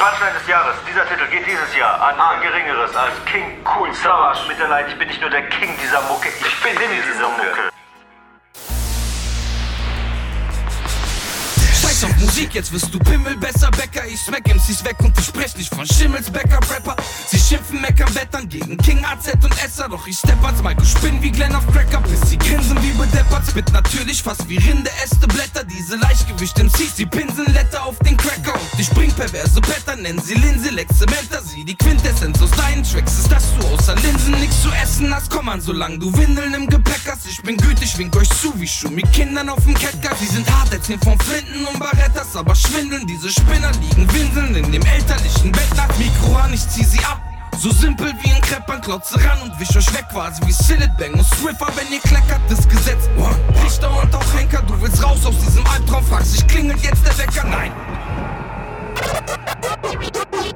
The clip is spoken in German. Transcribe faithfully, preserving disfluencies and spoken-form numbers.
Punchline des Jahres. Dieser Titel geht dieses Jahr an Ah. ein Geringeres als King Cool Savage. Mit der Leid, ich bin nicht nur der King dieser Mucke, ich bin in dieser Mucke. Scheiß auf Musik, jetzt wirst du Pimmel, besser Bäcker. Ich smack M Cs weg und ich sprech nicht von Schimmels, Backup-Rapper. Sie schimpfen, meckern, wettern gegen King, A Z und Esser. Doch ich stepp als Michael Spinn wie Glenn auf Cracker. Bis sie grinsen wie bedeppert, spit natürlich fast wie Rinde, Äste, Blätter. Diese Leichtgewicht-M Cs, die pinseln Letter auf den Cracker. Und ich bring perverse Pattern, nennen sie Linse, Lex, Zementer. Sie die Quintessenz aus deinen Tracks ist, dass du außer Linsen nix zu essen hast. Komm an, solange du Windeln im Gepäck hast. Ich bin gütig, wink euch zu wie Schuh mit Kindern auf dem Catcar. Sie sind hart, erzählen von Flinten und Barettas, aber schwindeln. Diese Spinner liegen winseln in dem elterlichen Bett nach Mikro an, ich zieh sie ab. So simpel wie ein Kreppern, klotze ran und wisch euch weg, quasi wie Sillet Bang und Swiffer, wenn ihr kleckert, das Gesetz. Richter und auch Henker, du willst raus aus diesem Albtraum, fragst dich, klingelt jetzt der Wecker? Nein.